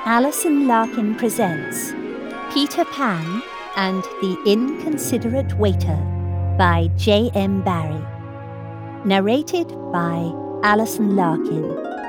Alison Larkin presents Peter Pan and the Inconsiderate Waiter by J.M. Barrie. Narrated by Alison Larkin.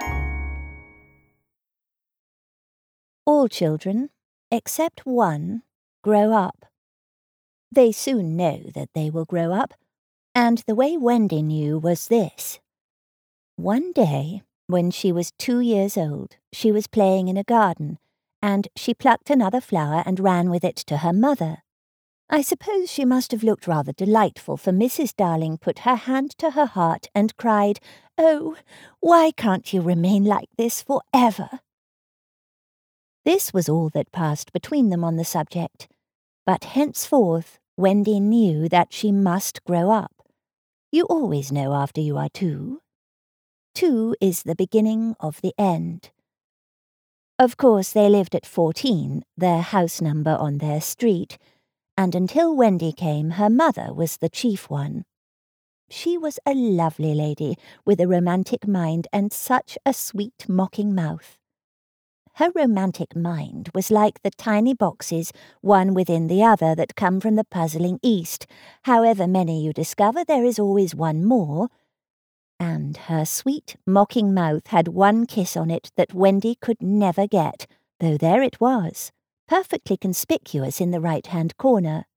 All children, except one, grow up. They soon know that they will grow up, and the way Wendy knew was this. One day, when she was 2 years old, she was playing in a garden, and she plucked another flower and ran with it to her mother. I suppose she must have looked rather delightful, for Mrs. Darling put her hand to her heart and cried, "Oh, why can't you remain like this forever?" This was all that passed between them on the subject, but henceforth Wendy knew that she must grow up. You always know after you are 2. 2 is the beginning of the end. Of course, they lived at 14, their house number on their street, and until Wendy came, her mother was the chief one. She was a lovely lady, with a romantic mind and such a sweet, mocking mouth. Her romantic mind was like the tiny boxes, one within the other, that come from the puzzling East. However many you discover, there is always one more. And her sweet, mocking mouth had one kiss on it that Wendy could never get, though there it was, perfectly conspicuous in the right-hand corner.